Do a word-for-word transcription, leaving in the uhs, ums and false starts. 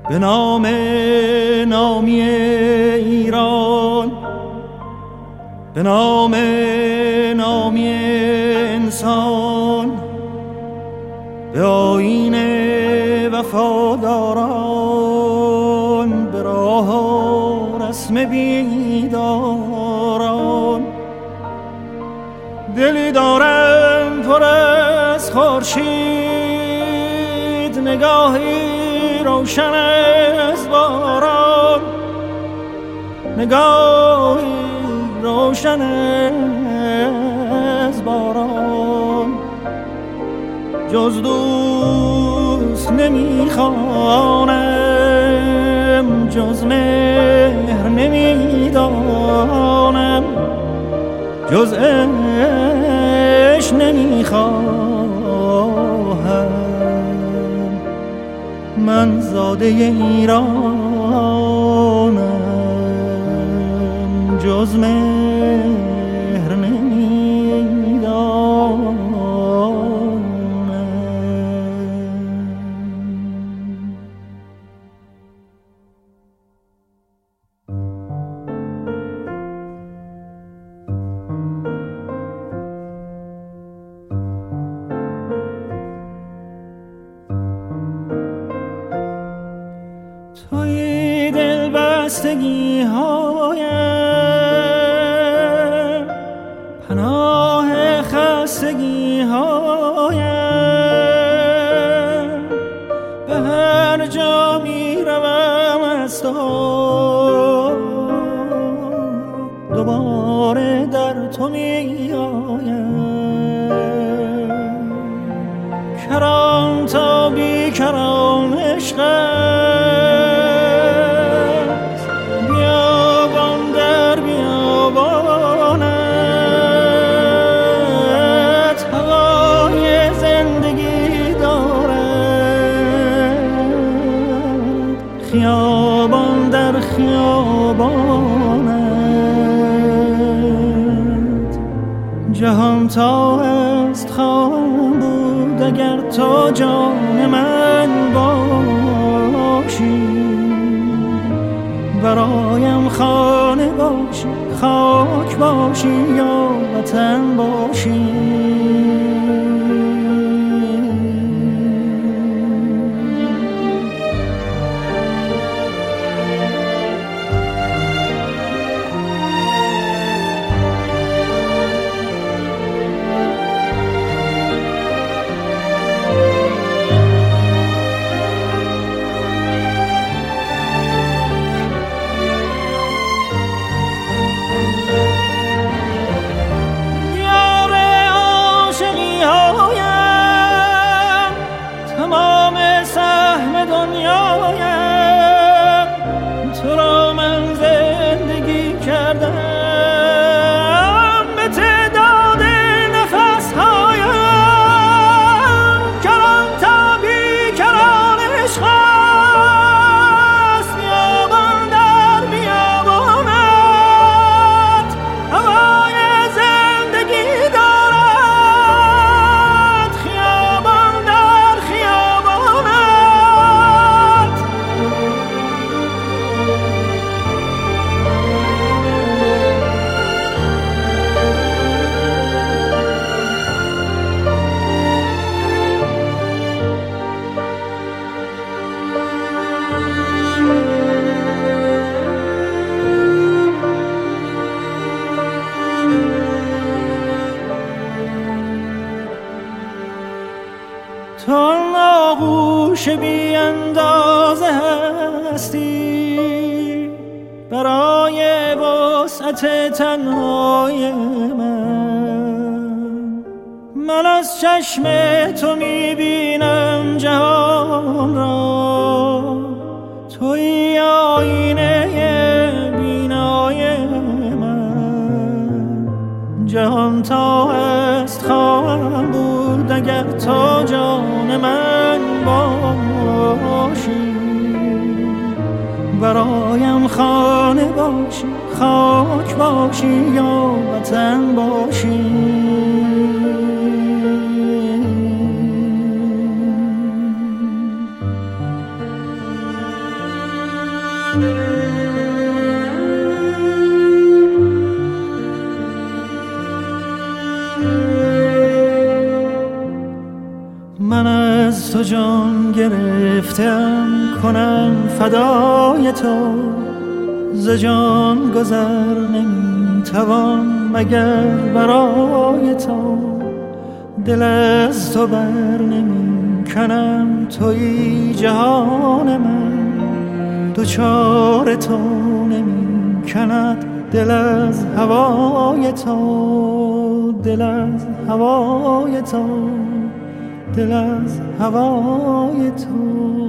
به نام نامی ایران، به نام نامی انسان، به آیین وفاداران، به راه و رسم بیداران. دلی دارم پر از خورشید، نگاهی روشن از باران، نگاهی روشن از باران. جز دوست نمیخوانم، جز مهر نمیدانم، جز عشق نمیخواهم. من زاده ایرانم، جز مهر نمیدانم. توی دل بستگی هایم، پناه خستگی هایم. به هر جا می روم از تو، دوباره در تو می آیم. کران تا بی کران عشق خیابان در خیابانت. جهان تا است خواهم بود اگر تو جان من باشی. برایم خانه باشی، خاک باشی یا وطن باشی. تو را من زندگی کردم به تعداد نفس هایم. کران تا بی کران عشق است، بیابان در بیابانت. هوای زندگی دارد، خیابان در خیابانت. تو آغوش بی اندازه هستی برای وسعت تنهای من. من از چشم تو میبینم جهان را، توی آینه بینای من. جهان تا است خواهم بود اگر تو جان من باشی. برایم خانه باشی، خاک باشی یا وطن باشی. جان گرفتم کنم فدای تو، ز جان گذر نمیتوان مگر برای تو. دل از تو بر نمی کنم تویی جهان من، دوچار تو نمی کند دل از هوای تو، دل از هوای تو، دل از هوای تو.